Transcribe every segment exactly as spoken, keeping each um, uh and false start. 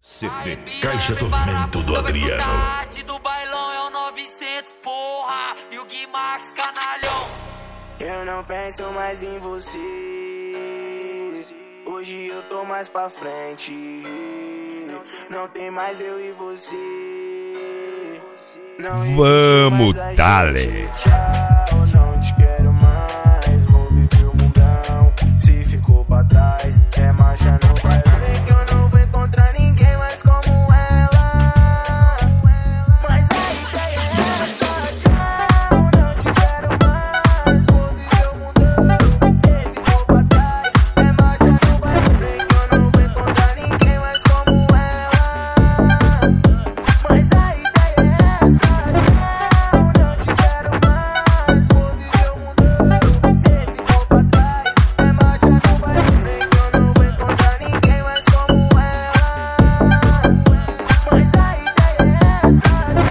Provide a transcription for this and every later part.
C D Caixa Tormento do Adriano. Do bailão é o novecentos, porra, e o Gui Max, canalhão. Eu não penso mais em você. Hoje eu tô mais pra frente. Não tem mais eu e você. Não Vamos, dale. Tchau, não te quero mais. Vou viver o mundão. Se ficou pra trás, é marcha no baile. Sei que eu não vou encontrar ninguém mais como ela. Mas a ideia é essa. Tchau, não te quero mais. Vou viver o mundão. Se ficou pra trás, é marcha no baile. Sei que eu não vou encontrar ninguém mais como ela. Mas a ideia é essa. Tchau, não te quero mais. Vou viver o mundão. Se ficou pra trás, é marcha no baile. Sei que eu não vou encontrar ninguém mais como ela. Mas a ideia é essa.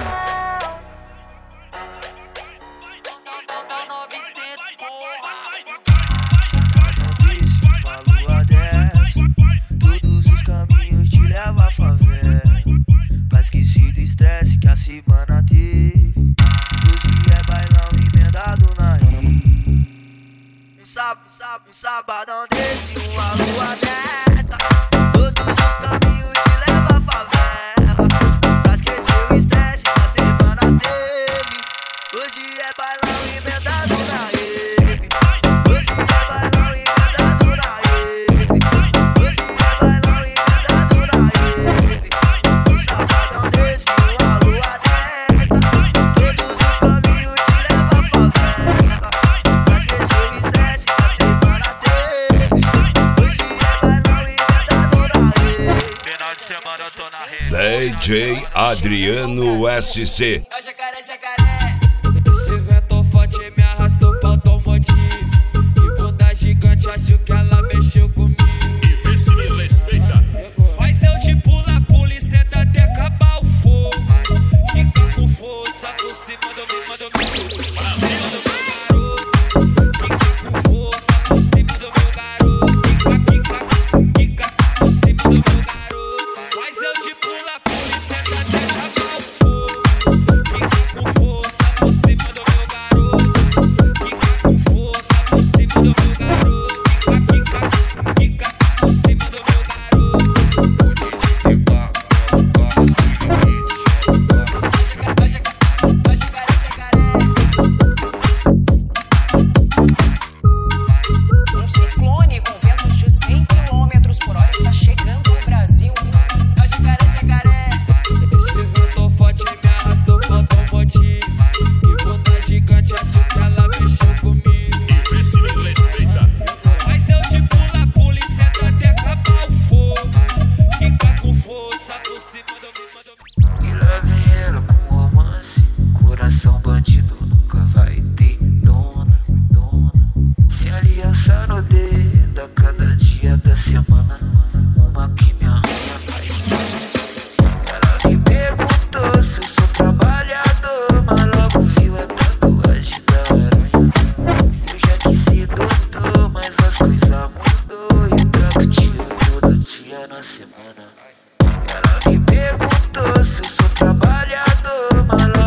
Uma lua desce, todos os caminhos te levam à favela. Pra esquecer do estresse que a semana teve. Hoje é bailão emendado na rede. Um sábado, um sábado, um sabadão desse, uma lua dessa. Todos os caminhos te levam à favela. Pra esquecer o estresse que a semana teve. Hoje é bailão emendado na rede. Hoje é bailão emendado na rede. Hoje é bailão emendado na rede. Um sabadão desse, uma lua dessa. Todos os caminhos te levam à favela. Pra esquecer o estresse que a semana teve. Hoje é bailão emendado na rede. Final de semana eu tô na rede. D J Adriano S C. É o jacaré, jacaré. Esse vento forte me arrastou pra automotivo. Que bunda gigante, acho que ela mexeu comigo. Faz eu de pula, pula e senta até acabar o fogo. Fica com força por cima do meu, do meu, por cima do meu garoto. Fica com força por cima do meu garoto. Fica, fica, fica por cima do meu garoto. Faz eu de pula, pula e senta até acabar o fogo. Fica com força por cima do meu garoto. Fica com força por cima do meu garoto. Fica, fica, fica por cima do meu garoto. Um ciclone com ventos de cem quilômetros por hora está chegando no Brasil. É o jacaré, jacaré. Esse vento forte me arrastou pro automotivo. Que bunda gigante, acho que ela mexeu comigo. Faz eu de pula, pula e senta até acabar o fogo. Fica com força por cima do meu, do meu. E lá vem ela com romance. Coração bandido nunca vai ter dona, dona. Sem aliança no dedo a cada dia da semana. Uma que me arranha mais. Ela me perguntou se eu sou trabalhador, mas logo viu a tatuagem da aranha. Eu já quis ser doutor, mas as coisas mudou. E troco tiro todo dia na semana. Ela me perguntou se eu sou trabalhador, mas logo